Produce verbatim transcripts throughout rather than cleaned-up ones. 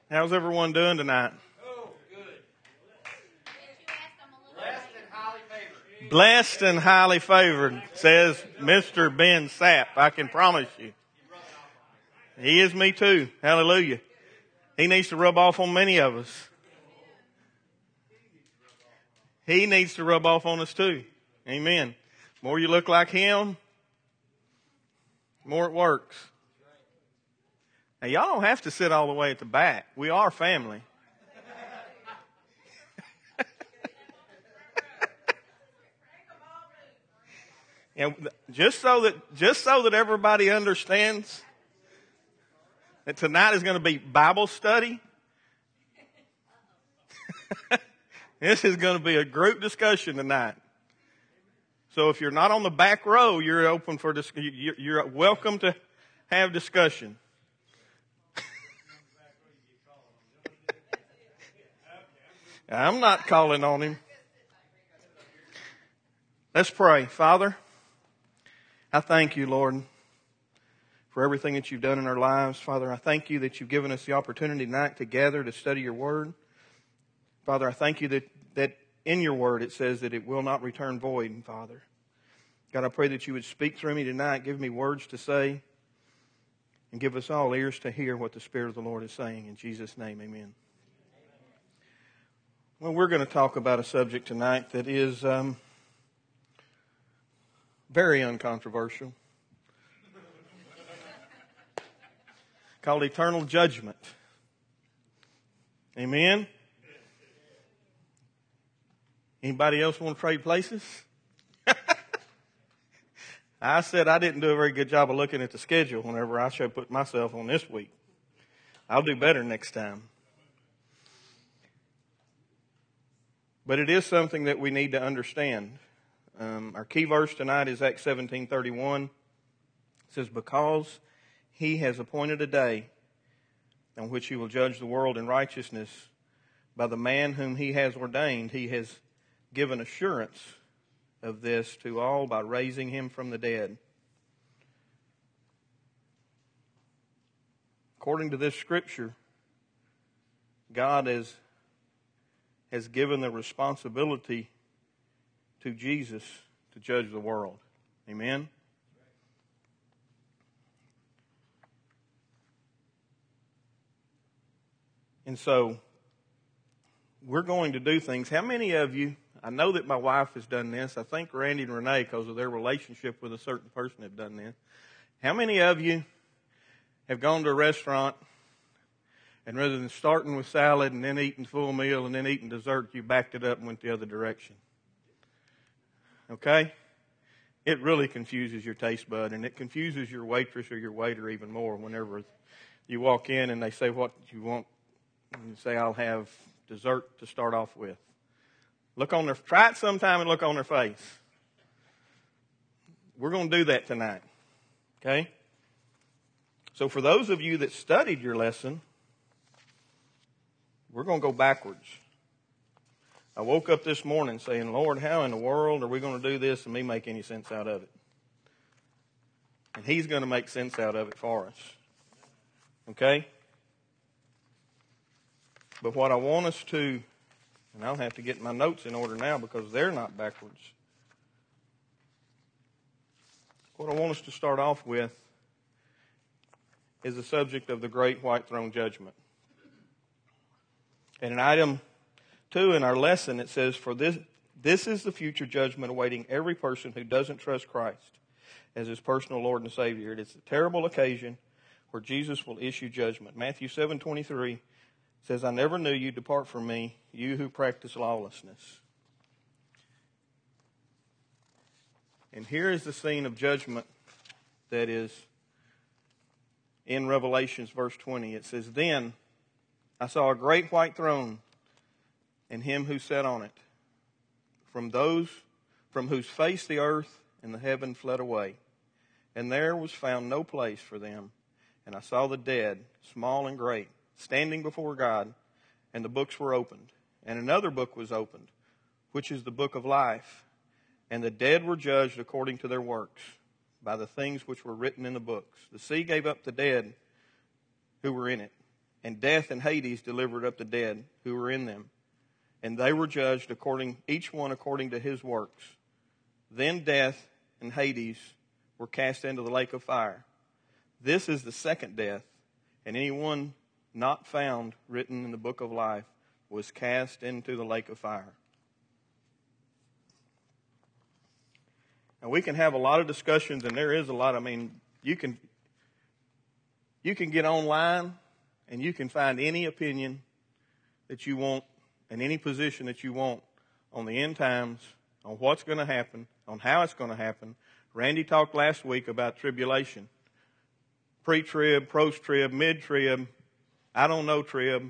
How's everyone doing tonight? Oh, good. Blessed and highly favored. Blessed and highly favored, says Mister Ben Sapp. I can promise you. He is me too. Hallelujah. He needs to rub off on many of us. He needs to rub off on us too. Amen. The more you look like him, the more it works. Now, y'all don't have to sit all the way at the back. We are family. And just so that just so that everybody understands that tonight is going to be Bible study. This is going to be a group discussion tonight. So if you're not on the back row, you're open for dis- you're welcome to have discussion. I'm not calling on him. Let's pray. Father, I thank you, Lord, for everything that you've done in our lives. Father, I thank you that you've given us the opportunity tonight to gather to study your word. Father, I thank you that, that in your word it says that it will not return void, Father. God, I pray that you would speak through me tonight, give me words to say, and give us all ears to hear what the Spirit of the Lord is saying. In Jesus' name, amen. Well, we're going to talk about a subject tonight that is um, very uncontroversial, called eternal judgment. Amen? Anybody else want to trade places? I said I didn't do a very good job of looking at the schedule whenever I should put myself on this week. I'll do better next time. But it is something that we need to understand. Um, our key verse tonight is Acts seventeen thirty-one. It says, because he has appointed a day on which he will judge the world in righteousness by the man whom he has ordained, he has given assurance of this to all by raising him from the dead. According to this scripture, God has, has given the responsibility to Jesus to judge the world. Amen? And so, we're going to do things. How many of you, I know that my wife has done this. I think Randy and Renee, because of their relationship with a certain person, have done this. How many of you have gone to a restaurant and rather than starting with salad and then eating full meal and then eating dessert, you backed it up and went the other direction? Okay? It really confuses your taste bud, and it confuses your waitress or your waiter even more whenever you walk in and they say, what you want? And you say, I'll have dessert to start off with. Look on their, try it sometime and look on their face. We're going to do that tonight. Okay? So for those of you that studied your lesson, we're going to go backwards. I woke up this morning saying, Lord, how in the world are we going to do this and me make any sense out of it? And he's going to make sense out of it for us. Okay? But what I want us to, and I'll have to get my notes in order now because they're not backwards. What I want us to start off with is the subject of the great white throne judgment. And in item two in our lesson, it says, for this, this is the future judgment awaiting every person who doesn't trust Christ as his personal Lord and Savior. It is a terrible occasion where Jesus will issue judgment. Matthew seven twenty-three says, I never knew you, depart from me, you who practice lawlessness. And here is the scene of judgment that is in Revelations verse twenty. It says, then I saw a great white throne and him who sat on it, from those from whose face the earth and the heaven fled away. And there was found no place for them. And I saw the dead, small and great, standing before God, and the books were opened. And another book was opened, which is the book of life. And the dead were judged according to their works, by the things which were written in the books. The sea gave up the dead who were in it, and death and Hades delivered up the dead who were in them. And they were judged according, each one according to his works. Then death and Hades were cast into the lake of fire. This is the second death, and anyone not found written in the book of life was cast into the lake of fire. And we can have a lot of discussions, and there is a lot. I mean, you can you can get online and you can find any opinion that you want and any position that you want on the end times, on what's going to happen, on how it's going to happen. Randy talked last week about tribulation. Pre-trib, post-trib, mid-trib, I don't know trib.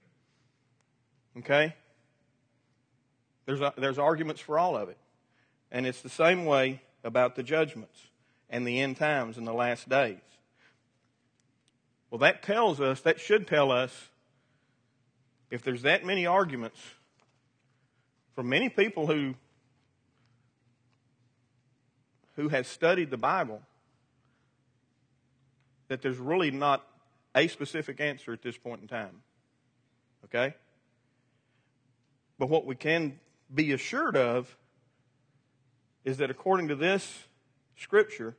Okay? There's, there's arguments for all of it. And it's the same way about the judgments and the end times and the last days. Well, that tells us, that should tell us, if there's that many arguments from many people who who have studied the Bible, that there's really not a specific answer at this point in time. Okay? But what we can be assured of is that according to this Scripture,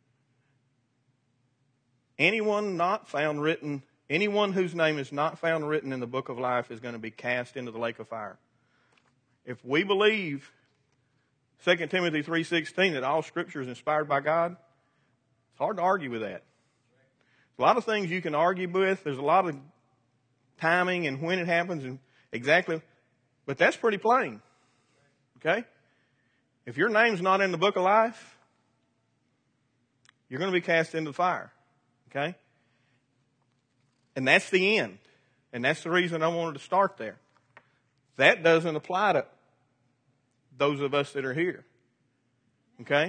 anyone not found written, anyone whose name is not found written in the book of life is going to be cast into the lake of fire. If we believe Second Timothy three sixteen that all Scripture is inspired by God, it's hard to argue with that. A lot of things you can argue with. There's a lot of timing and when it happens and exactly, but that's pretty plain. Okay? If your name's not in the book of life, you're going to be cast into the fire. Okay? And that's the end. And that's the reason I wanted to start there. That doesn't apply to those of us that are here. Okay?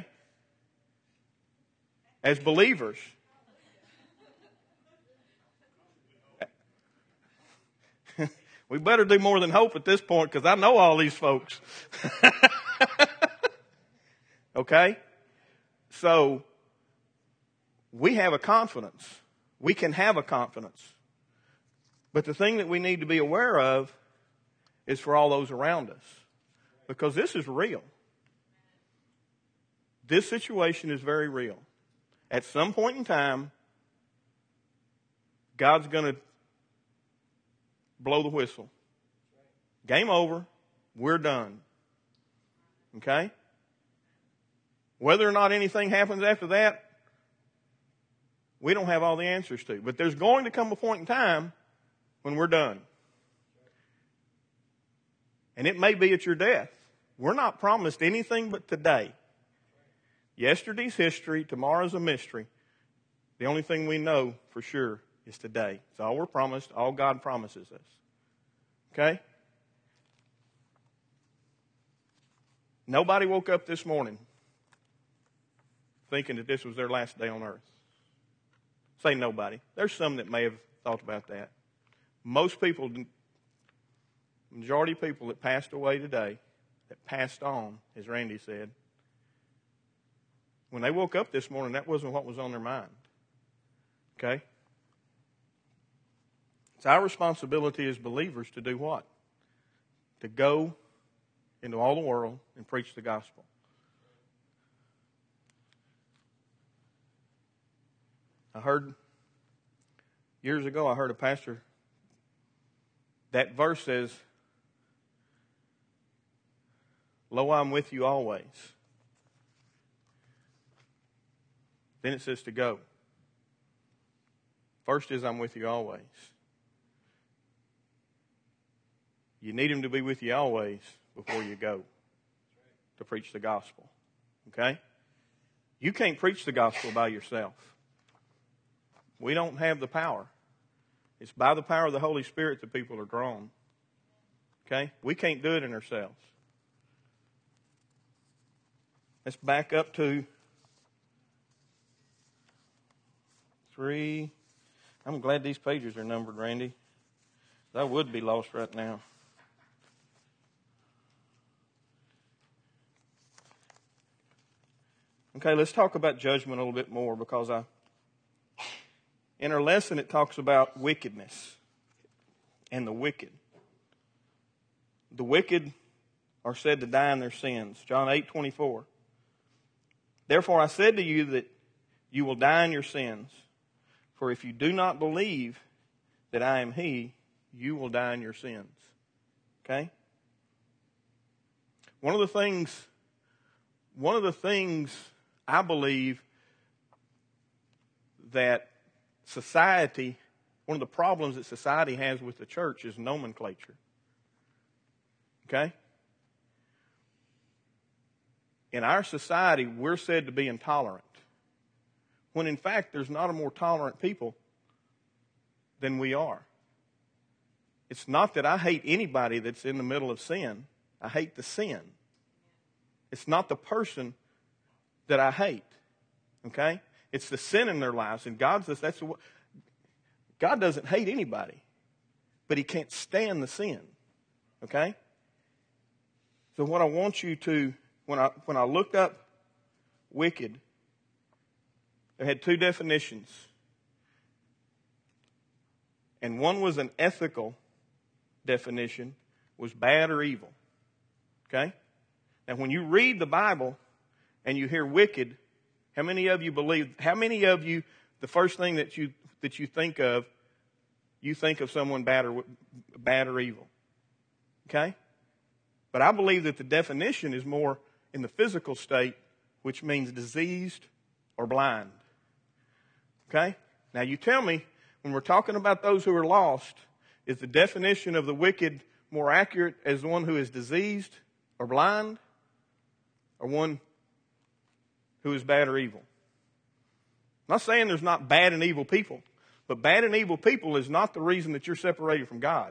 As believers. We better do more than hope at this point because I know all these folks. Okay? So, we have a confidence. We can have a confidence. But the thing that we need to be aware of is for all those around us. Because this is real. This situation is very real. At some point in time, God's going to blow the whistle. Game over. We're done. Okay? Whether or not anything happens after that, we don't have all the answers to. But there's going to come a point in time when we're done. And it may be at your death. We're not promised anything but today. Yesterday's history, tomorrow's a mystery. The only thing we know for sure is today. It's all we're promised, all God promises us. Okay? Nobody woke up this morning thinking that this was their last day on earth. Say nobody. There's some that may have thought about that. Most people, majority of people that passed away today, that passed on, as Randy said, when they woke up this morning, that wasn't what was on their mind. Okay? It's our responsibility as believers to do what? To go into all the world and preach the gospel. I heard, years ago, I heard a pastor, that verse says, "Lo, I'm with you always." Then it says to go. First is, I'm with you always. You need him to be with you always before you go to preach the gospel. Okay? You can't preach the gospel by yourself. We don't have the power. It's by the power of the Holy Spirit that people are drawn. Okay? We can't do it in ourselves. Let's back up to three. I'm glad these pages are numbered, Randy. I would be lost right now. Okay, let's talk about judgment a little bit more because I, in our lesson it talks about wickedness. and the wicked. The wicked are said to die in their sins. John eight twenty-four. Therefore I said to you that you will die in your sins. For if you do not believe that I am He, you will die in your sins. Okay? One of the things, one of the things I believe that society, one of the problems that society has with the church is nomenclature. Okay? In our society, we're said to be intolerant, when in fact there's not a more tolerant people than we are. It's not that I hate anybody that's in the middle of sin. I hate the sin. It's not the person that I hate. Okay? It's the sin in their lives. And God says that's what God doesn't hate anybody, but He can't stand the sin. Okay? So what I want you to, when I when I looked up wicked, there had two definitions. And one was an ethical definition, was bad or evil. Okay? Now when you read the Bible and you hear wicked, how many of you believe, how many of you, the first thing that you that you think of, you think of someone bad or bad or evil? Okay? But I believe that the definition is more in the physical state, which means diseased or blind. Okay? Now you tell me, when we're talking about those who are lost, is the definition of the wicked more accurate as the one who is diseased or blind, or one who is bad or evil? I'm not saying there's not bad and evil people, but bad and evil people is not the reason that you're separated from God.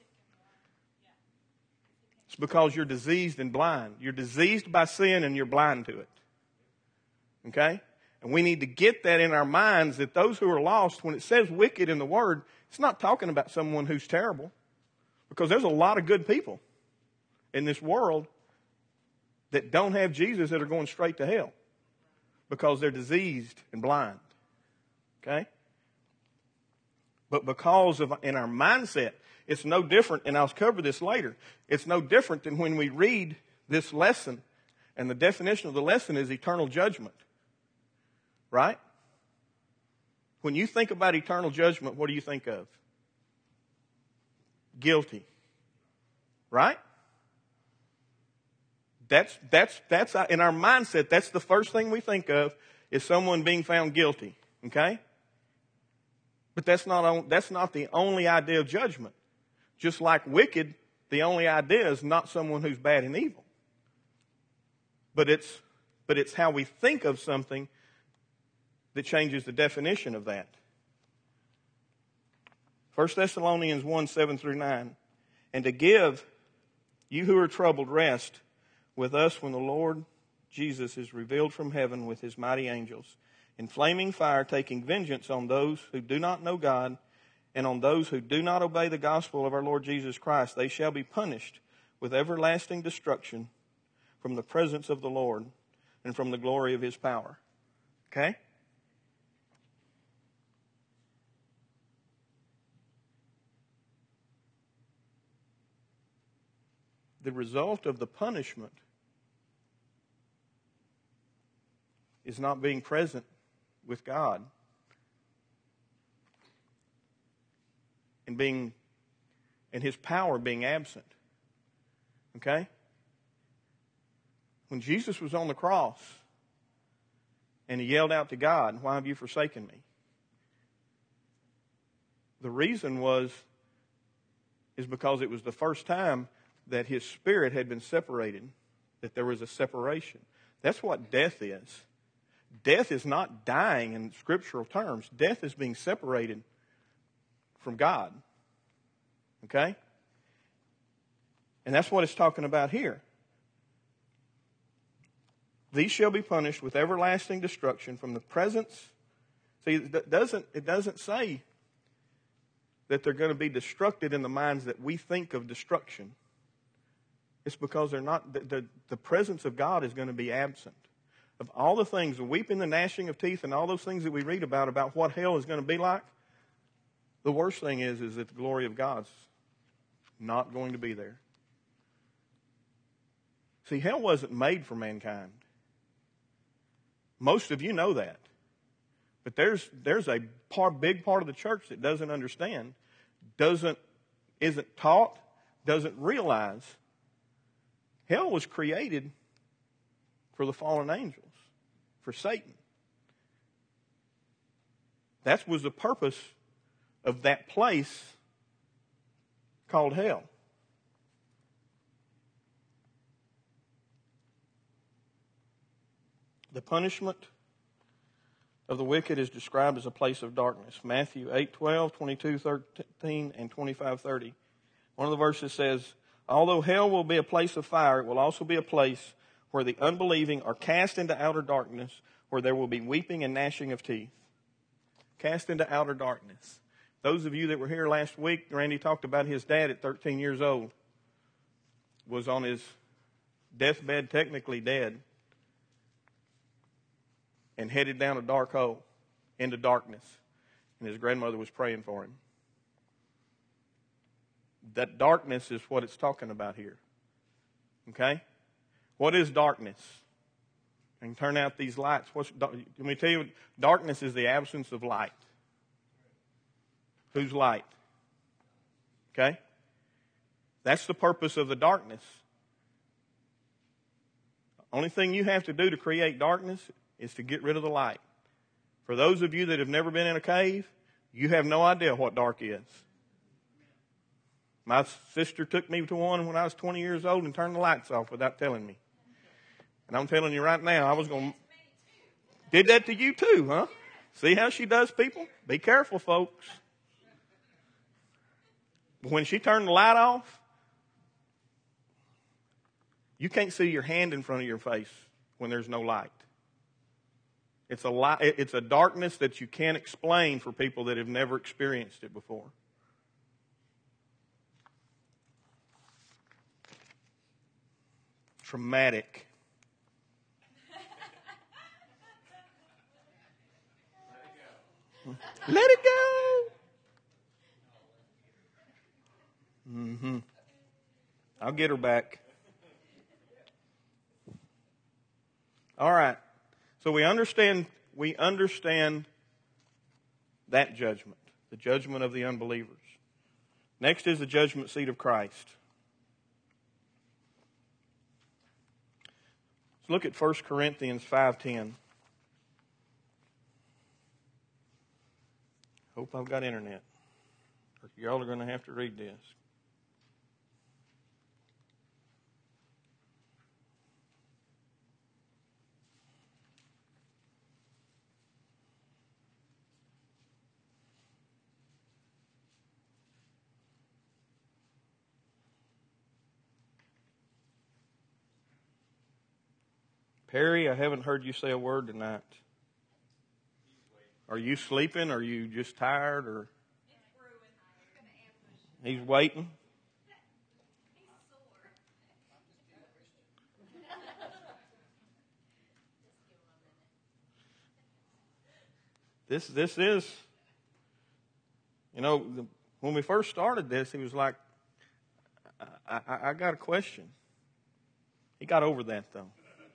It's because you're diseased and blind. You're diseased by sin and you're blind to it. Okay? And we need to get that in our minds, that those who are lost, when it says wicked in the Word, it's not talking about someone who's terrible. Because there's a lot of good people in this world that don't have Jesus that are going straight to hell because they're diseased and blind. Okay? But because of, in our mindset, it's no different, and I'll cover this later, it's no different than when we read this lesson, and the definition of the lesson is eternal judgment. Right? When you think about eternal judgment, what do you think of? Guilty. Right? That's, that's, that's, in our mindset, that's the first thing we think of, is someone being found guilty. Okay? But that's not, that's not the only idea of judgment. Just like wicked, the only idea is not someone who's bad and evil. But it's, but it's how we think of something that changes the definition of that. First Thessalonians one, seven through nine. And to give you who are troubled rest with us when the Lord Jesus is revealed from heaven with His mighty angels, in flaming fire, taking vengeance on those who do not know God and on those who do not obey the gospel of our Lord Jesus Christ. They shall be punished with everlasting destruction from the presence of the Lord and from the glory of His power. Okay? The result of the punishment is not being present with God and being and His power being absent. Okay? When Jesus was on the cross and He yelled out to God, "Why have you forsaken me?" The reason was is because it was the first time that His spirit had been separated, that there was a separation. That's what death is. Death is not dying in scriptural terms. Death is being separated from God. Okay? And that's what it's talking about here. These shall be punished with everlasting destruction from the presence. See, it doesn't, it doesn't say that they're going to be destructed in the minds that we think of destruction. It's because they're not, the, the, the presence of God is going to be absent. Of all the things, the weeping, the gnashing of teeth, and all those things that we read about, about what hell is going to be like, the worst thing is, is that the glory of God's not going to be there. See, hell wasn't made for mankind. Most of you know that. But there's there's a part, big part of the church that doesn't understand, doesn't isn't taught, doesn't realize hell was created for the fallen angels, for Satan. That was the purpose of that place called hell. The punishment of the wicked is described as a place of darkness. Matthew eight twelve, twenty-two thirteen, and twenty-five thirty. One of the verses says, although hell will be a place of fire, it will also be a place where the unbelieving are cast into outer darkness, where there will be weeping and gnashing of teeth. Cast into outer darkness. Those of you that were here last week, Randy talked about his dad at thirteen years old. Was on his deathbed, technically dead, and headed down a dark hole into darkness. And his grandmother was praying for him. That darkness is what it's talking about here. Okay? What is darkness? And turn out these lights. What's, let me tell you, darkness is the absence of light. Who's light? Okay? That's the purpose of the darkness. Only thing you have to do to create darkness is to get rid of the light. For those of you that have never been in a cave, you have no idea what dark is. My sister took me to one when I was twenty years old and turned the lights off without telling me. And I'm telling you right now, I was going to... Did that to you too, huh? See how she does people? Be careful, folks. When she turned the light off, you can't see your hand in front of your face when there's no light. It's a light, it's a darkness that you can't explain for people that have never experienced it before. Traumatic. Let it go. Mm-hmm. I'll get her back. All right. So we understand we understand that judgment, the judgment of the unbelievers. Next is the judgment seat of Christ. Let's look at First Corinthians five ten. Hope I've got internet. Or y'all are going to have to read this. Perry, I haven't heard you say a word tonight. Are you sleeping? Are you just tired? Or he's waiting. This this is, you know, the, when we first started this, he was like, I, I, I got a question. He got over that though.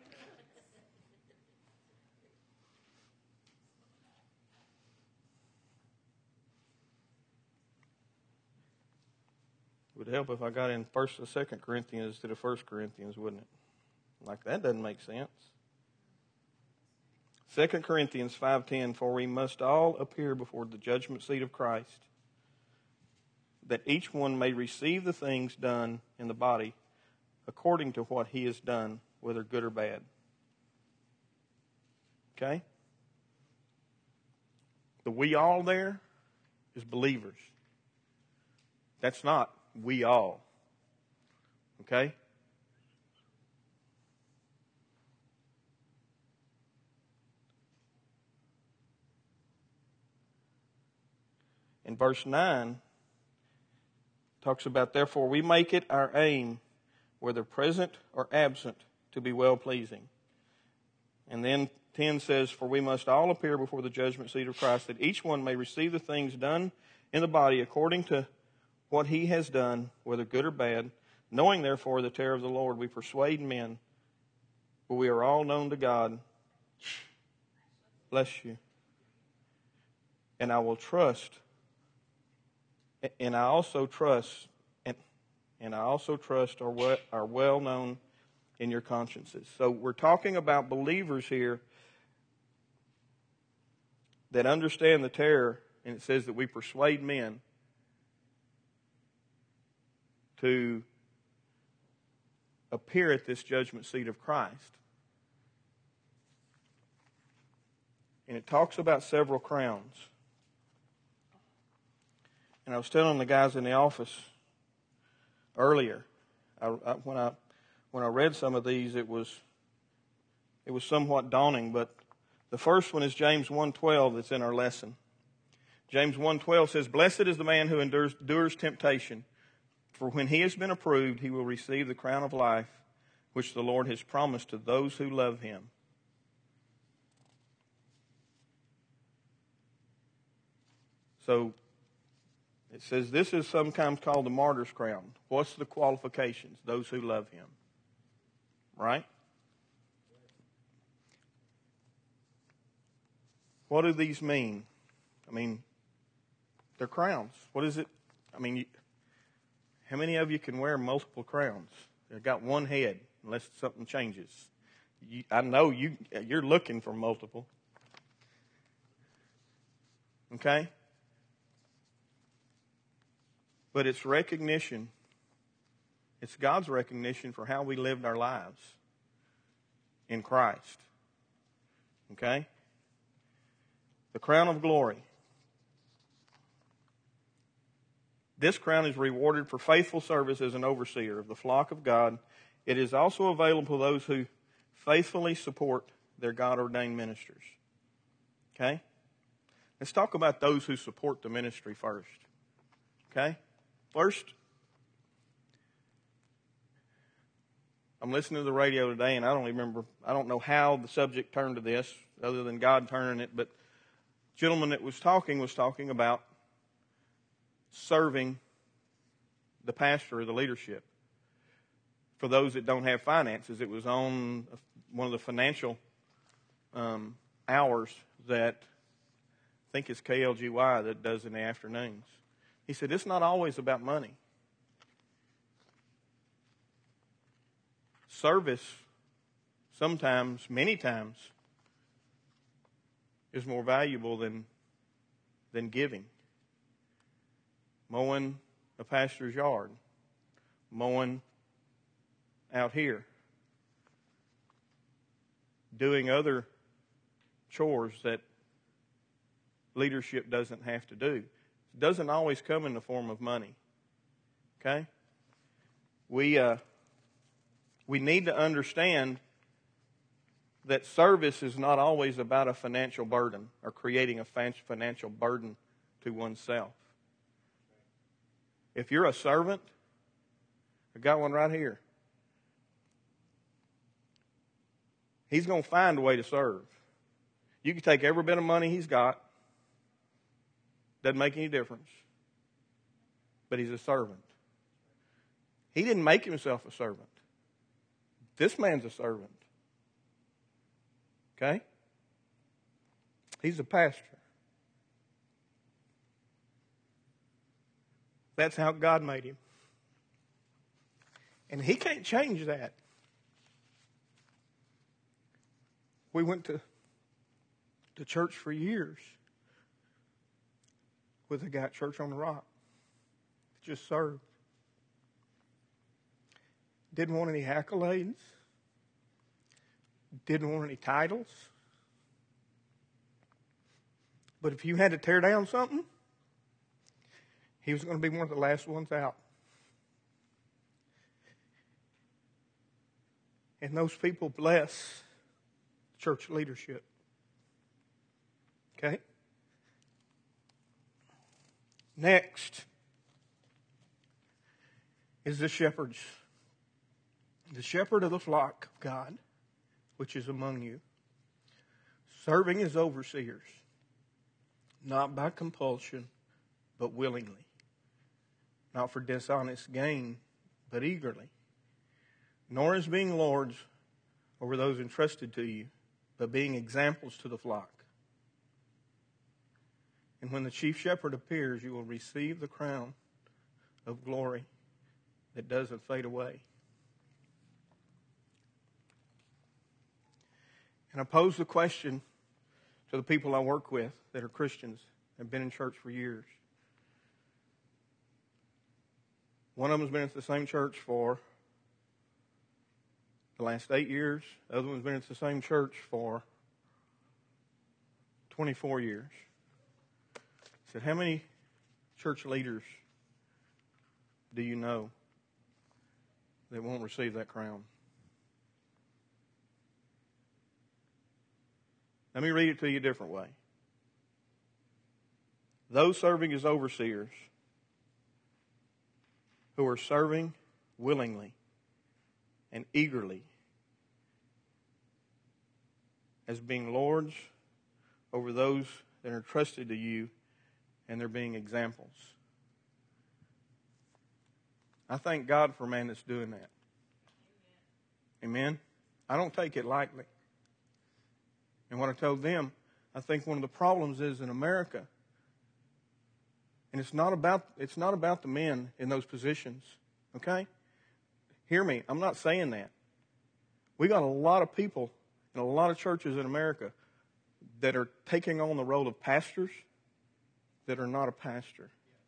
It would help if I got in First or Second Corinthians instead of First Corinthians, wouldn't it? Like that doesn't make sense. Second Corinthians five ten, for we must all appear before the judgment seat of Christ, that each one may receive the things done in the body according to what he has done, whether good or bad. Okay? The we all there is believers. That's not we all. Okay? In verse nine, talks about, therefore we make it our aim, whether present or absent, to be well-pleasing. And then ten says, for we must all appear before the judgment seat of Christ, that each one may receive the things done in the body according to what he has done, whether good or bad. Knowing, therefore, the terror of the Lord, we persuade men, for we are all known to God. Bless you. And I will trust, and I also trust, and, and I also trust are, we, are well known in your consciences. So we're talking about believers here that understand the terror, and it says that we persuade men to appear at this judgment seat of Christ. And it talks about several crowns. And I was telling the guys in the office earlier, I, I, when I when I read some of these, it was it was somewhat daunting. But the first one is James one twelve that's in our lesson. James one twelve says, "Blessed is the man who endures, endures temptation, for when he has been approved, he will receive the crown of life, which the Lord has promised to those who love him." So it says this is sometimes called the martyr's crown. What's the qualifications? Those who love him. Right? What do these mean? I mean, they're crowns. What is it? I mean, you, how many of you can wear multiple crowns? They've got one head, unless something changes. You, I know you, you're looking for multiple. Okay? But it's recognition. It's God's recognition for how we lived our lives in Christ. Okay? The crown of glory. This crown is rewarded for faithful service as an overseer of the flock of God. It is also available to those who faithfully support their God-ordained ministers. Okay? Let's talk about those who support the ministry first. Okay? First, I'm listening to the radio today, and I don't remember, I don't know how the subject turned to this, other than God turning it, but the gentleman that was talking was talking about serving the pastor or the leadership. For those that don't have finances, it was on one of the financial um, hours that I think it's K L G Y that does in the afternoons. He said, it's not always about money. Service, sometimes, many times, is more valuable than, than giving. Mowing a pastor's yard, mowing out here, doing other chores that leadership doesn't have to do. It doesn't always come in the form of money. Okay? We uh, we need to understand that service is not always about a financial burden or creating a financial burden to oneself. If you're a servant, I got one right here. He's going to find a way to serve. You can take every bit of money he's got. Doesn't make any difference. But he's a servant. He didn't make himself a servant. This man's a servant. Okay? He's a pastor. That's how God made him. And he can't change that. We went to, to church for years with a guy at Church on the Rock. Just served. Didn't want any accolades. Didn't want any titles. But if you had to tear down something, he was going to be one of the last ones out. And those people bless church leadership. Okay? Next is the shepherds. The shepherd of the flock of God, which is among you, serving as overseers, not by compulsion, but willingly. not for dishonest gain, but eagerly. Nor as being lords over those entrusted to you, but being examples to the flock. And when the chief shepherd appears, you will receive the crown of glory that doesn't fade away. And I pose the question to the people I work with that are Christians, have been in church for years. One of them has been at the same church for the last eight years. The other one's been at the same church for twenty-four years. I said, how many church leaders do you know that won't receive that crown? Let me read it to you a different way. Those serving as overseers who are serving willingly and eagerly as being lords over those that are trusted to you, and they're being examples. I thank God for a man that's doing that. Amen. Amen? I don't take it lightly. And what I told them, I think one of the problems is in America, and it's not about it's not about the men in those positions, okay? Hear me, I'm not saying that. We got a lot of people in a lot of churches in America that are taking on the role of pastors that are not a pastor.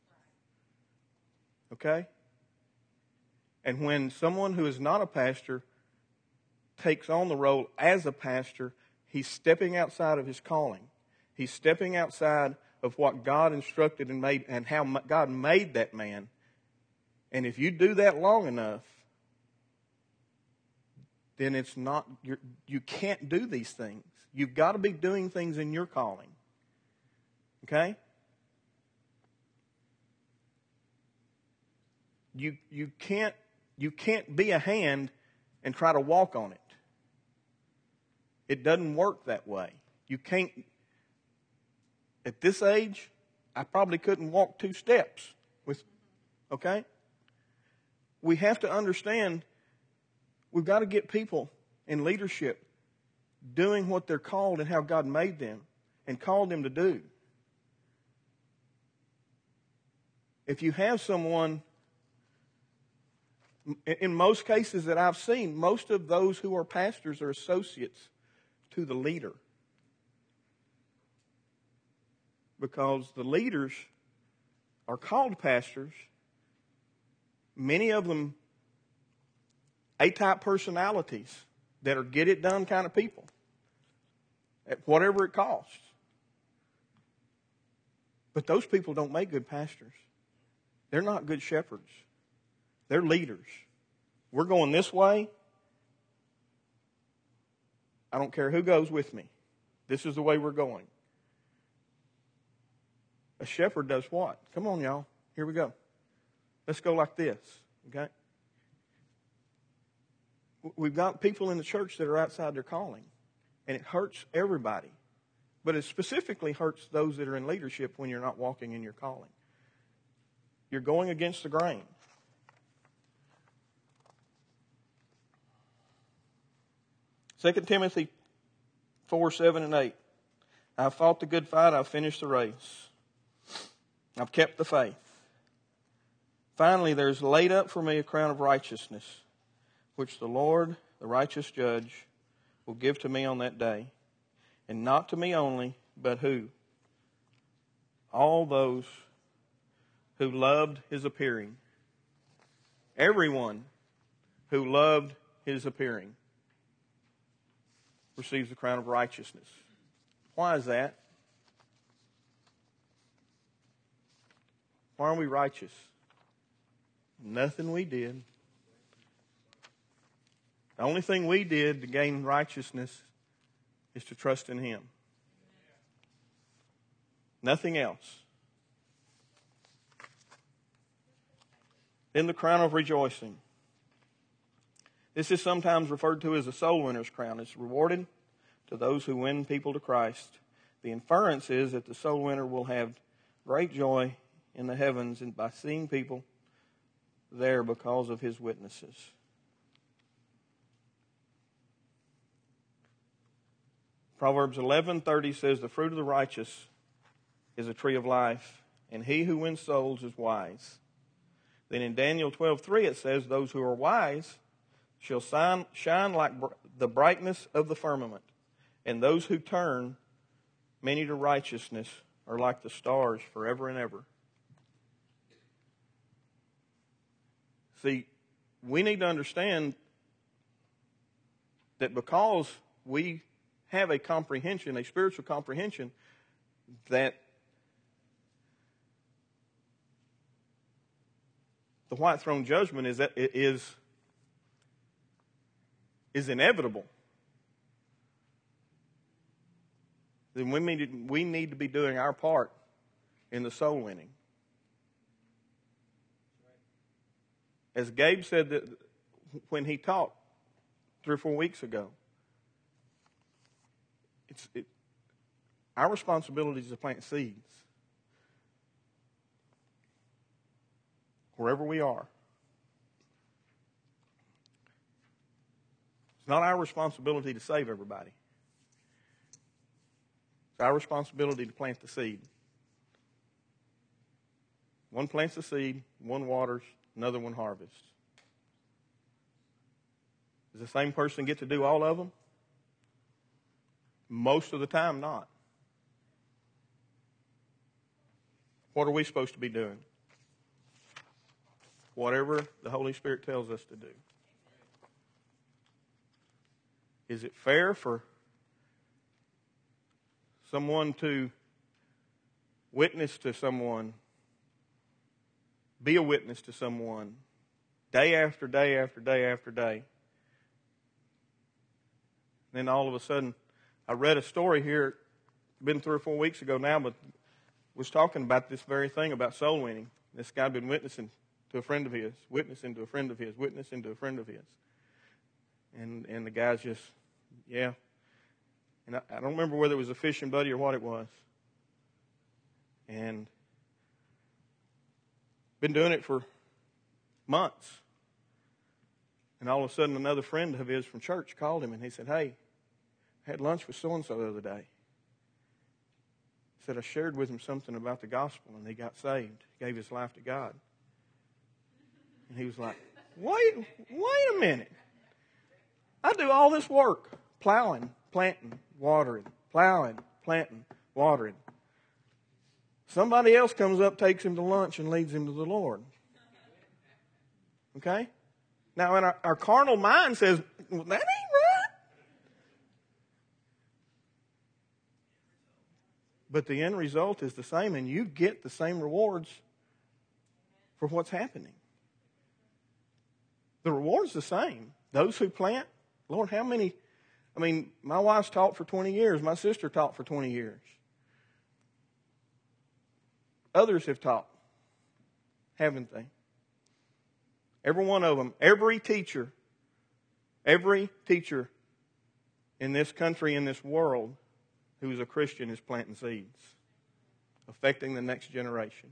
Okay? And when someone who is not a pastor takes on the role as a pastor, he's stepping outside of his calling. He's stepping outside of what God instructed and made, and how God made that man. And if you do that long enough, then it's not, you're, you can't do these things. You've got to be doing things in your calling. Okay? You you can't you can't be a hand and try to walk on it. It doesn't work that way. You can't. At this age, I probably couldn't walk two steps with. Okay? We have to understand. We've got to get people in leadership doing what they're called and how God made them and called them to do. If you have someone, in most cases that I've seen, most of those who are pastors are associates to the leader. Because the leaders are called pastors. Many of them A-type personalities that are get-it-done kind of people at whatever it costs. But those people don't make good pastors. They're not good shepherds. They're leaders. We're going this way. I don't care who goes with me. This is the way we're going. A shepherd does what? Come on, y'all. Here we go. Let's go like this, okay? We've got people in the church that are outside their calling, and it hurts everybody. But it specifically hurts those that are in leadership when you're not walking in your calling. You're going against the grain. Second Timothy four, seven, and eight. I've fought the good fight. I've finished the race. I've kept the faith. Finally, there's laid up for me a crown of righteousness, which the Lord, the righteous judge, will give to me on that day. And not to me only, but who? All those who loved his appearing. Everyone who loved his appearing receives the crown of righteousness. Why is that? Why are we righteous? Nothing we did. The only thing we did to gain righteousness is to trust in him. Nothing else. Then the crown of rejoicing. This is sometimes referred to as a soul winner's crown. It's rewarded to those who win people to Christ. The inference is that the soul winner will have great joy in the heavens and by seeing people there because of his witnesses. Proverbs eleven thirty says, the fruit of the righteous is a tree of life, and he who wins souls is wise. Then in Daniel twelve three it says, those who are wise shall shine, shine like br- the brightness of the firmament, and those who turn many to righteousness are like the stars forever and ever. See, we need to understand that because we have a comprehension, a spiritual comprehension, that the white throne judgment is, is, is inevitable. Then we need, we need to be doing our part in the soul winning. As Gabe said that when he taught three or four weeks ago, it's it, our responsibility is to plant seeds wherever we are. It's not our responsibility to save everybody. It's our responsibility to plant the seed. One plants the seed, one waters, another one harvests. Does the same person get to do all of them? Most of the time, not. What are we supposed to be doing? Whatever the Holy Spirit tells us to do. Is it fair for someone to witness to someone, be a witness to someone, day after day after day after day? Then all of a sudden, I read a story here, been three or four weeks ago now, but was talking about this very thing about soul winning. This guy had been witnessing to a friend of his, witnessing to a friend of his, witnessing to a friend of his. And and the guy's just, yeah. And I, I don't remember whether it was a fishing buddy or what it was. And been doing it for months. And all of a sudden another friend of his from church called him and he said, hey, I had lunch with so-and-so the other day. He said, I shared with him something about the gospel and he got saved. He gave his life to God. And he was like, wait, wait a minute. I do all this work, plowing, planting, watering, plowing, planting, watering. Somebody else comes up, takes him to lunch, and leads him to the Lord. Okay? Now, in our, our carnal mind says, well, that ain't right. But the end result is the same, and you get the same rewards for what's happening. The reward's the same. Those who plant, Lord, how many? I mean, my wife's taught for twenty years. My sister taught for twenty years. Others have taught, haven't they? Every one of them, every teacher, every teacher in this country, in this world, who is a Christian is planting seeds, affecting the next generation.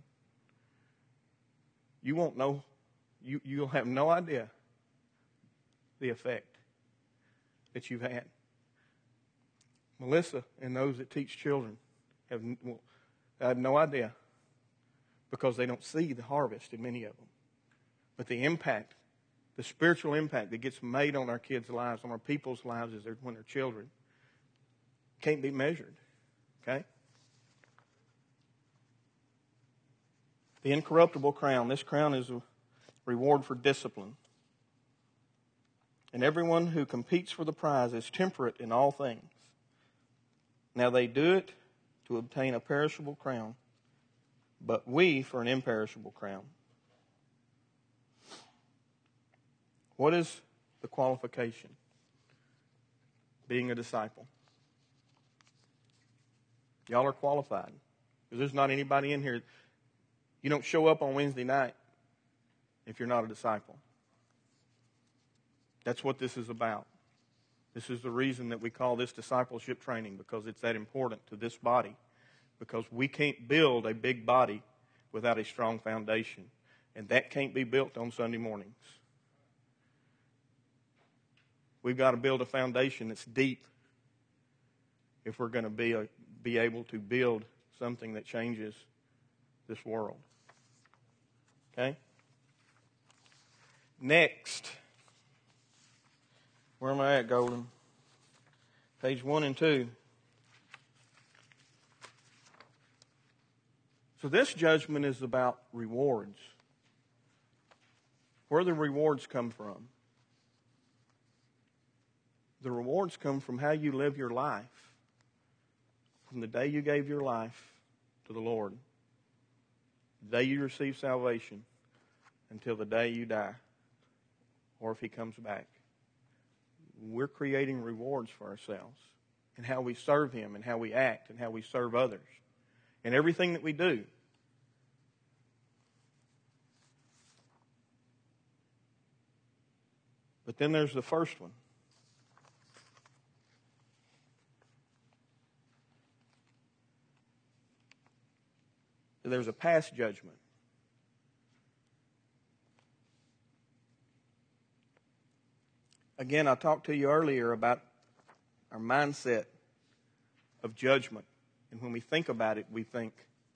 You won't know, you, you'll have no idea the effect that you've had. Melissa and those that teach children have, well, I have no idea because they don't see the harvest in many of them. But the impact, the spiritual impact that gets made on our kids' lives, on our people's lives as they're, when they're children, can't be measured. Okay? The incorruptible crown. This crown is a reward for discipline. And everyone who competes for the prize is temperate in all things. Now they do it to obtain a perishable crown, but we for an imperishable crown. What is the qualification? Being a disciple. Y'all are qualified. Because there's not anybody in here. You don't show up on Wednesday night if you're not a disciple. That's what this is about. This is the reason that we call this discipleship training, because it's that important to this body. Because we can't build a big body without a strong foundation. And that can't be built on Sunday mornings. We've got to build a foundation that's deep if we're going to be, a, be able to build something that changes this world. Okay? Next. Where am I at, Golden? Page one and two. So this judgment is about rewards. Where the rewards come from? The rewards come from how you live your life. From the day you gave your life to the Lord, the day you receive salvation, until the day you die, or if He comes back. We're creating rewards for ourselves in how we serve Him and how we act and how we serve others and everything that we do. But then there's the first one. There's a past judgment. Again, I talked to you earlier about our mindset of judgment. And when we think about it, we think,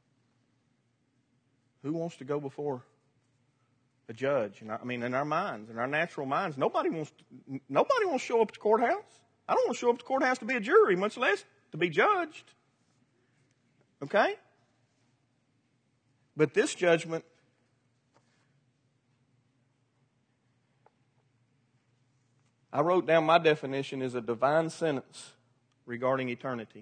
who wants to go before a judge? And I mean, in our minds, in our natural minds, nobody wants to, nobody wants to show up at the courthouse. I don't want to show up at the courthouse to be a jury, much less to be judged. Okay? But this judgment I wrote down my definition is a divine sentence regarding eternity.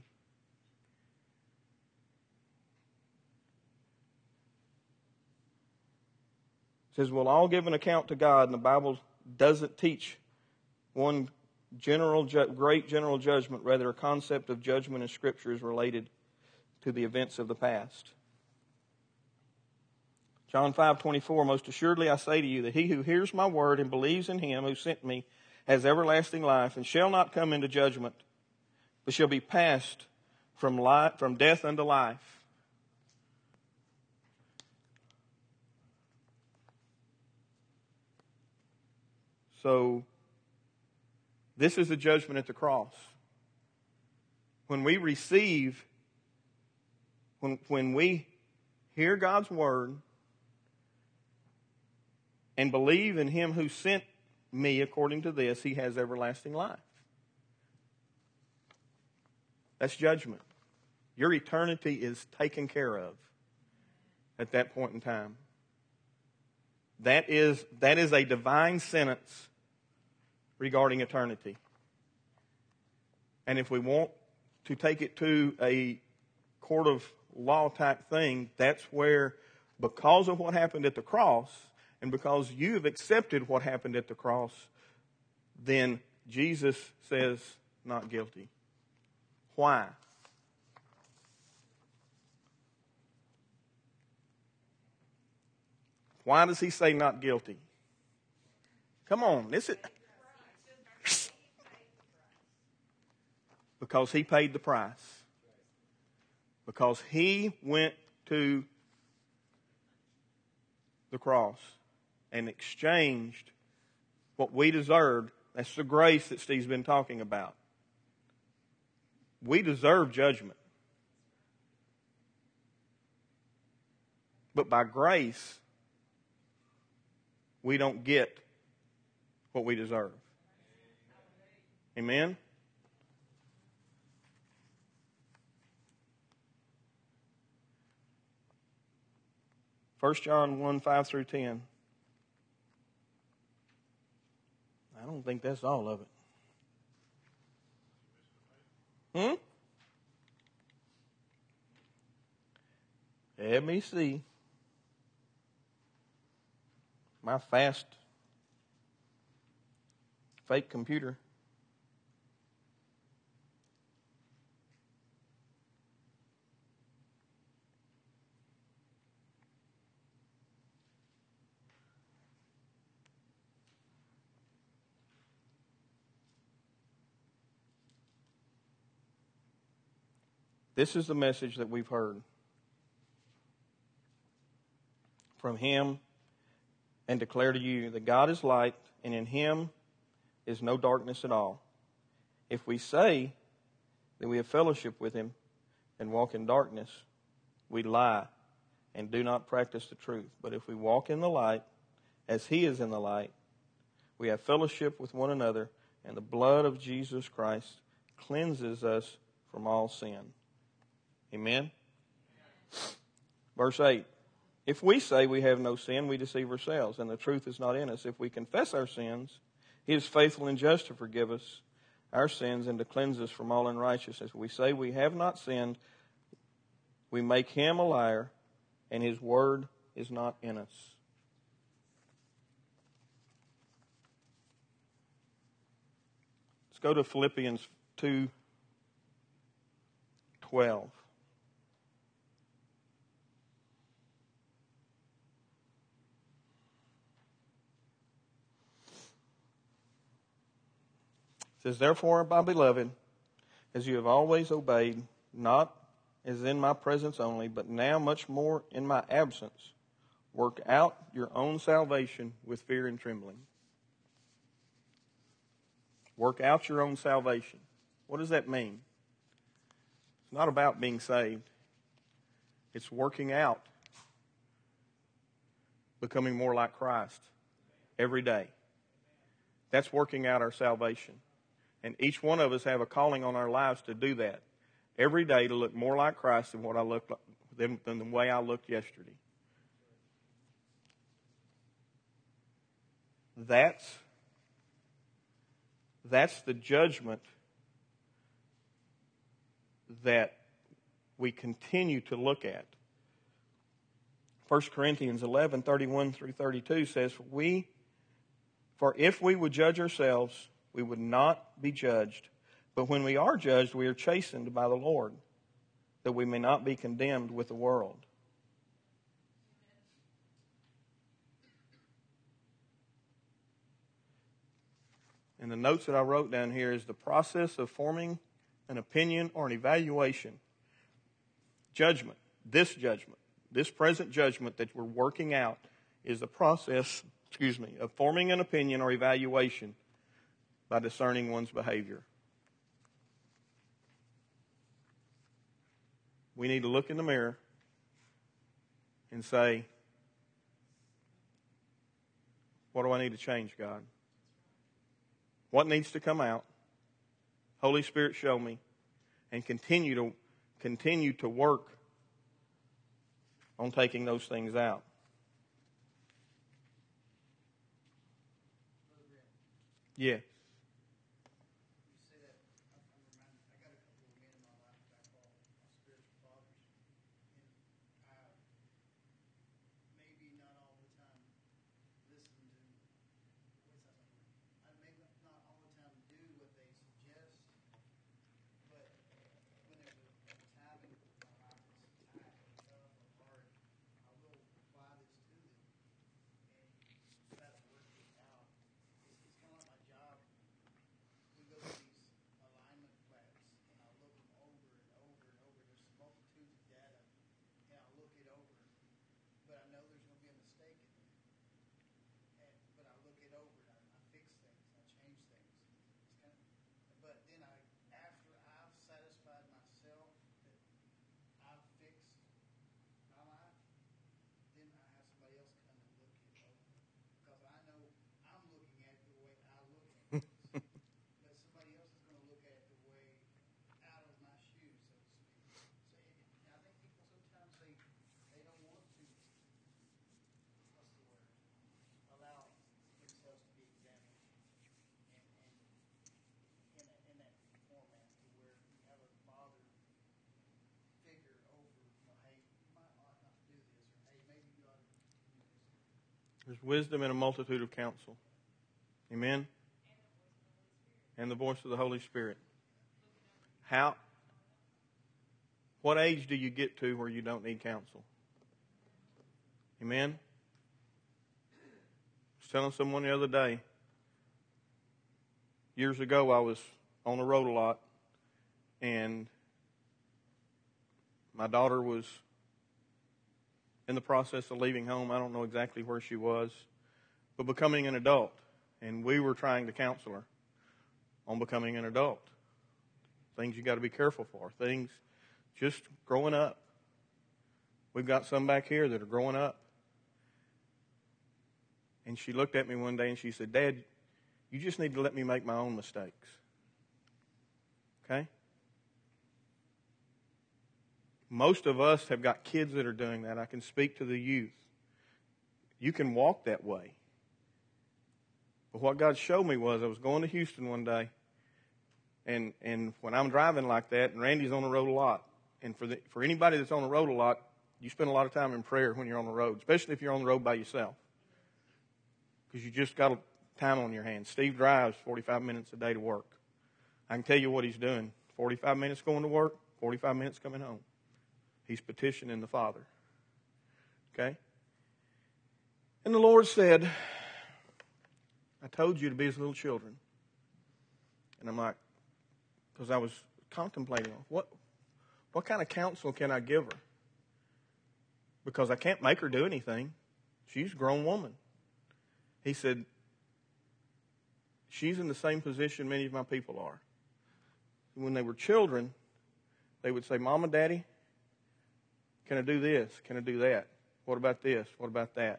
It says, we'll all give an account to God, and the Bible doesn't teach one general, great general judgment. Rather, a concept of judgment in Scripture is related to the events of the past. John five twenty-four, most assuredly I say to you that he who hears my word and believes in Him who sent me has everlasting life and shall not come into judgment, but shall be passed from life, from death unto life. So, this is the judgment at the cross. When we receive, when, when we hear God's word and believe in Him who sent me, according to this, He has everlasting life. That's judgment. Your eternity is taken care of at that point in time. That is, that is a divine sentence regarding eternity. And if we want to take it to a court of law type thing, that's where, because of what happened at the cross, and because you have accepted what happened at the cross, then Jesus says, not guilty. Why? Why does He say not guilty? Come on, this is... Because He paid the price. Because He went to the cross and exchanged what we deserved. That's the grace that Steve's been talking about. We deserve judgment. But by grace, we don't get what we deserve. Amen? First John one, five through ten. I don't think that's all of it. Hmm? Let me see. My fast fake computer. This is the message that we've heard from Him and declare to you that God is light, and in him is no darkness at all. If we say that we have fellowship with him and walk in darkness, we lie and do not practice the truth. But if we walk in the light, as he is in the light, we have fellowship with one another, and the blood of Jesus Christ cleanses us from all sin. Amen? Verse eight. If we say we have no sin, we deceive ourselves, and the truth is not in us. If we confess our sins, he is faithful and just to forgive us our sins and to cleanse us from all unrighteousness. If we say we have not sinned, we make him a liar, and his word is not in us. Let's go to Philippians two twelve. It says, therefore, my beloved, as you have always obeyed, not as in my presence only, but now much more in my absence, work out your own salvation with fear and trembling. Work out your own salvation. What does that mean? It's not about being saved. It's working out, becoming more like Christ every day. That's working out our salvation. And each one of us have a calling on our lives to do that. Every day to look more like Christ than what I looked like, than, than the way I looked yesterday. That's, that's the judgment that we continue to look at. First Corinthians eleven, thirty-one through thirty-two says, we, for if we would judge ourselves, we would not be judged. But when we are judged, we are chastened by the Lord, that we may not be condemned with the world. And the notes that I wrote down here is the process of forming an opinion or an evaluation. Judgment, this judgment, this present judgment that we're working out is the process, excuse me, of forming an opinion or evaluation by discerning one's behavior. We need to look in the mirror and say, what do I need to change, God? What needs to come out? Holy Spirit, show me. And continue to continue to work on taking those things out. Yeah. There's wisdom in a multitude of counsel. Amen? And the voice of the Holy Spirit. How? What age do you get to where you don't need counsel? Amen? I was telling someone the other day, years ago I was on the road a lot, and my daughter was in the process of leaving home. I don't know exactly where she was. but becoming an adult. And we were trying to counsel her on becoming an adult. Things you got to be careful for. Things just growing up. We've got some back here that are growing up. And she looked at me one day and she said, Dad, you just need to let me make my own mistakes. Okay? Most of us have got kids that are doing that. I can speak to the youth. You can walk that way. But what God showed me was I was going to Houston one day, and and when I'm driving like that, and Randy's on the road a lot, and for the, for anybody that's on the road a lot, you spend a lot of time in prayer when you're on the road, especially if you're on the road by yourself, because you just got time on your hands. Steve drives forty-five minutes a day to work. I can tell you what he's doing. forty-five minutes going to work, forty-five minutes coming home. He's petitioning the Father. Okay? And the Lord said, I told you to be as little children. And I'm like, because I was contemplating, what, what kind of counsel can I give her? Because I can't make her do anything. She's a grown woman. He said, she's in the same position many of my people are. When they were children, they would say, Mama, Daddy, can I do this? Can I do that? What about this? What about that?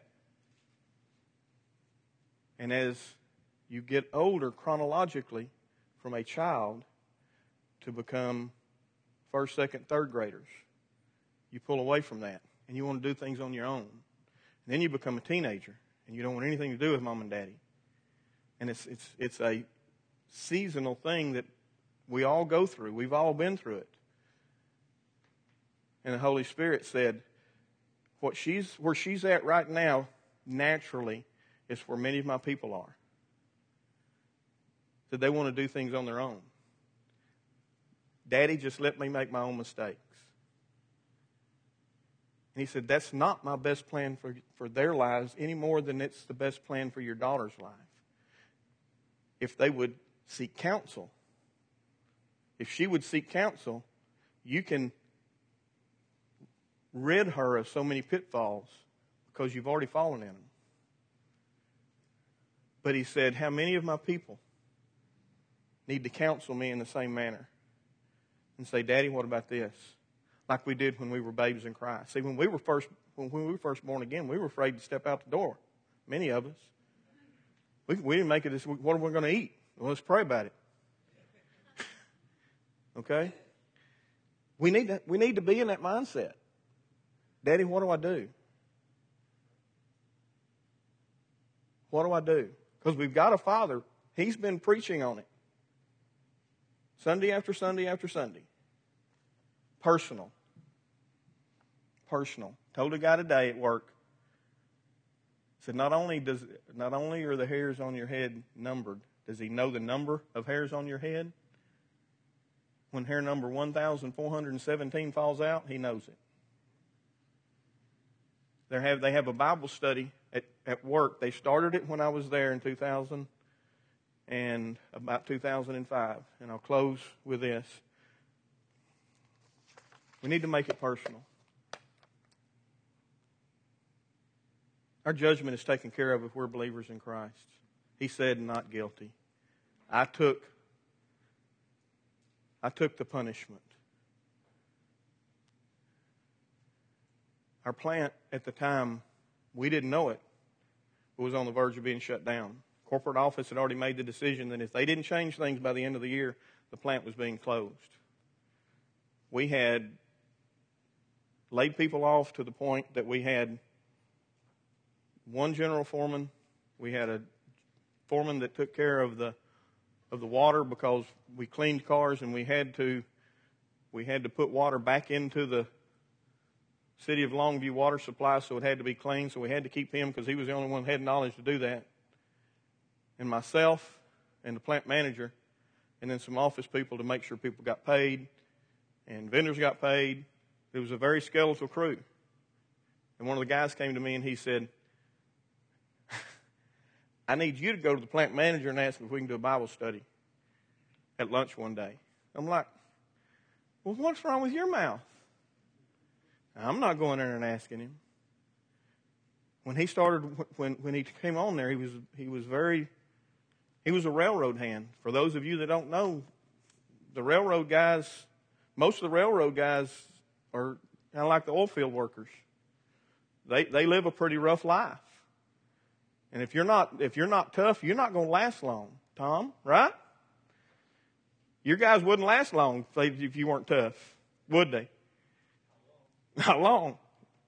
And as you get older chronologically from a child to become first, second, third graders, you pull away from that and you want to do things on your own. And then you become a teenager and you don't want anything to do with Mom and Daddy. And it's it's it's a seasonal thing that we all go through. We've all been through it. And the Holy Spirit said, what she's where she's at right now, naturally, is where many of my people are. That they want to do things on their own. Daddy, just let me make my own mistakes. And he said, that's not my best plan for, for their lives any more than it's the best plan for your daughter's life. If they would seek counsel, if she would seek counsel, you can rid her of so many pitfalls because you've already fallen in them. But he said, how many of my people need to counsel me in the same manner? And say, Daddy, what about this? Like we did when we were babes in Christ. See, when we were first when we were first born again, we were afraid to step out the door. Many of us. We, we didn't make it this, what are we going to eat? Well, let's pray about it. Okay? We need to, we need to be in that mindset. Daddy, what do I do? What do I do? Because we've got a Father. He's been preaching on it. Sunday after Sunday after Sunday. Personal. Personal. Told a guy today at work. Said not only does not only are the hairs on your head numbered, does he know the number of hairs on your head? When hair number one thousand four hundred seventeen falls out, he knows it. They have they have a Bible study at, at work. They started it when I was there in two thousand and about two thousand five. And I'll close with this. We need to make it personal. Our judgment is taken care of if we're believers in Christ. He said, not guilty. I took, I took the punishment. Our plant at the time, we didn't know it, it was on the verge of being shut down. Corporate office had already made the decision that if they didn't change things by the end of the year, the plant was being closed. We had laid people off to the point that we had one general foreman. We had a foreman that took care of the of the water because we cleaned cars and we had to we had to put water back into the City of Longview water supply, so it had to be clean. So we had to keep him because he was the only one who had knowledge to do that. And myself and the plant manager, and then some office people to make sure people got paid and vendors got paid. It was a very skeletal crew. And one of the guys came to me and he said, I need you to go to the plant manager and ask if we can do a Bible study at lunch one day. I'm like, well, what's wrong with your mouth? I'm not going in there and asking him. when he started, when, when he came on there, he was, he was very, he was a railroad hand. For those of you that don't know, the railroad guys, most of the railroad guys are kind of like the oil field workers. They, they live a pretty rough life. And if you're not, if you're not tough, you're not going to last long, Tom, right? Your guys wouldn't last long if, they, if you weren't tough, would they? Not long.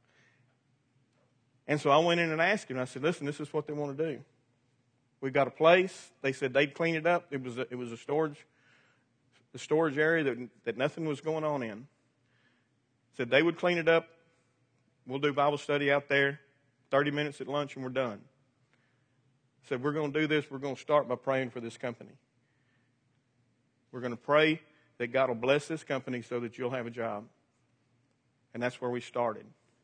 And so I went in and asked him. I said, listen, this is what they want to do. We've got a place. They said they'd clean it up. It was a, it was a storage, a storage area that, that nothing was going on in. Said they would clean it up. We'll do Bible study out there, thirty minutes at lunch, and we're done. Said, we're going to do this. We're going to start by praying for this company. We're going to pray that God will bless this company so that you'll have a job. And that's where we started.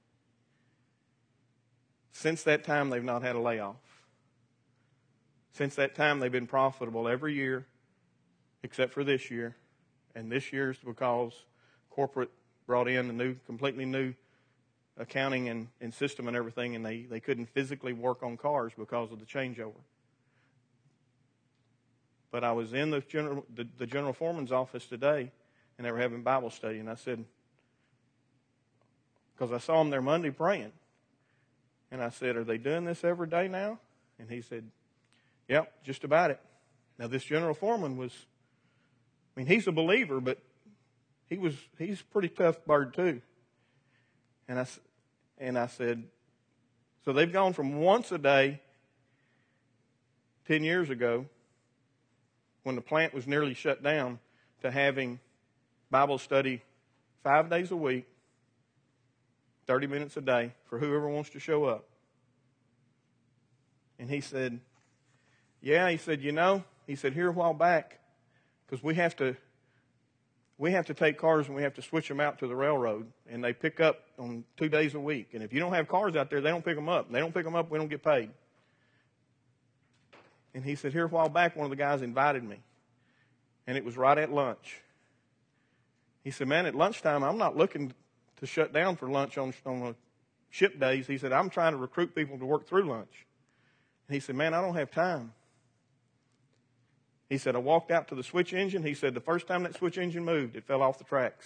Since that time, they've not had a layoff. Since that time, they've been profitable every year, except for this year. And this year's because corporate brought in a new, completely new accounting and, and system and everything, and they, they couldn't physically work on cars because of the changeover. But I was in the general, the, the general foreman's office today, and they were having Bible study, and I said, because I saw them there Monday praying, and I said, are they doing this every day now? And he said, yep, just about it. Now this general foreman was, I mean, he's a believer, but he was he's a pretty tough bird too. And I, and I said, so they've gone from once a day, ten years ago, when the plant was nearly shut down, to having Bible study five days a week, thirty minutes a day, for whoever wants to show up. And he said, yeah, he said, you know, he said, here a while back, because we have to, we have to take cars and we have to switch them out to the railroad, and they pick up on two days a week. And if you don't have cars out there, they don't pick them up. They don't pick them up, we don't get paid. And he said, here a while back, one of the guys invited me, and it was right at lunch. He said, man, at lunchtime, I'm not looking to shut down for lunch on, on ship days. He said, I'm trying to recruit people to work through lunch. And he said, man, I don't have time. He said, I walked out to the switch engine. He said, the first time that switch engine moved, it fell off the tracks.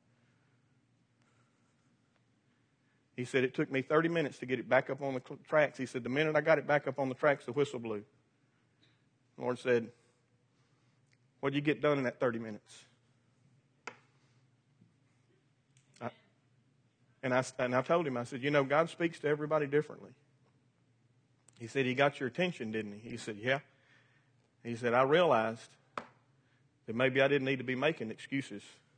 He said, it took me thirty minutes to get it back up on the tracks. He said, the minute I got it back up on the tracks, the whistle blew. The Lord said, what did you get done in that thirty minutes? I, and, I, and I told him, I said, you know, God speaks to everybody differently. He said, he got your attention, didn't he? He said, yeah. He said, I realized that maybe I didn't need to be making excuses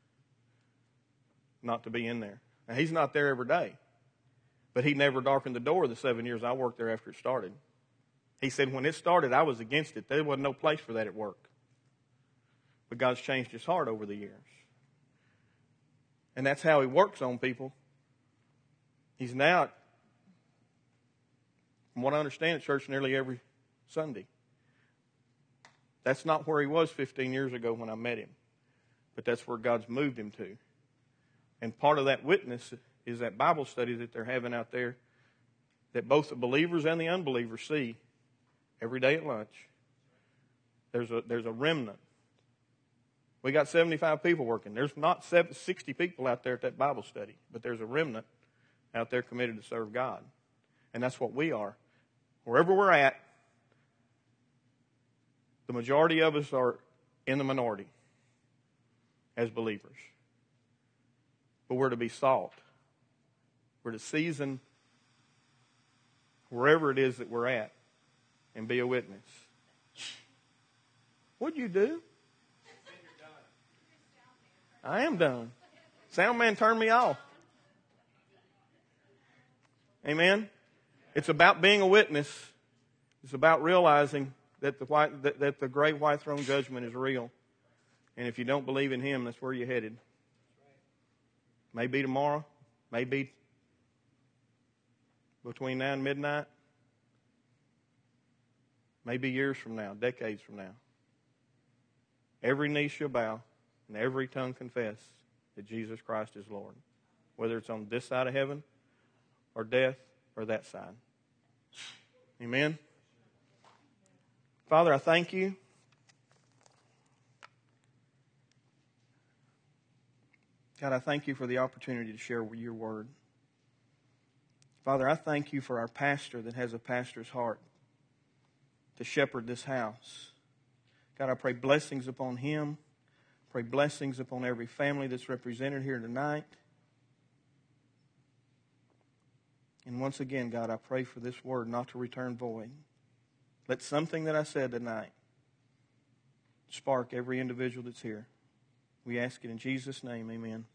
not to be in there. Now, he's not there every day, but he never darkened the door the seven years I worked there after it started. He said, when it started, I was against it. There wasn't no place for that at work. But God's changed his heart over the years. And that's how he works on people. He's now, from what I understand, at church nearly every Sunday. That's not where he was fifteen years ago when I met him. But that's where God's moved him to. And part of that witness is that Bible study that they're having out there that both the believers and the unbelievers see every day at lunch. There's a, there's a remnant. We got seventy-five people working. There's not sixty people out there at that Bible study, but there's a remnant out there committed to serve God. And that's what we are. Wherever we're at, the majority of us are in the minority as believers. But we're to be salt. We're to season wherever it is that we're at and be a witness. What'd you do? I am done. Sound man turned me off. Amen? It's about being a witness. It's about realizing that the white, that, that the great white throne judgment is real. And if you don't believe in him, that's where you're headed. Maybe tomorrow. Maybe between now and midnight. Maybe years from now, decades from now. Every knee shall bow and every tongue confess that Jesus Christ is Lord. Whether it's on this side of heaven or death or that side. Amen. Father, I thank you. God, I thank you for the opportunity to share your word. Father, I thank you for our pastor that has a pastor's heart to shepherd this house. God, I pray blessings upon him. Pray blessings upon every family that's represented here tonight. And once again, God, I pray for this word not to return void. Let something that I said tonight spark every individual that's here. We ask it in Jesus' name, amen.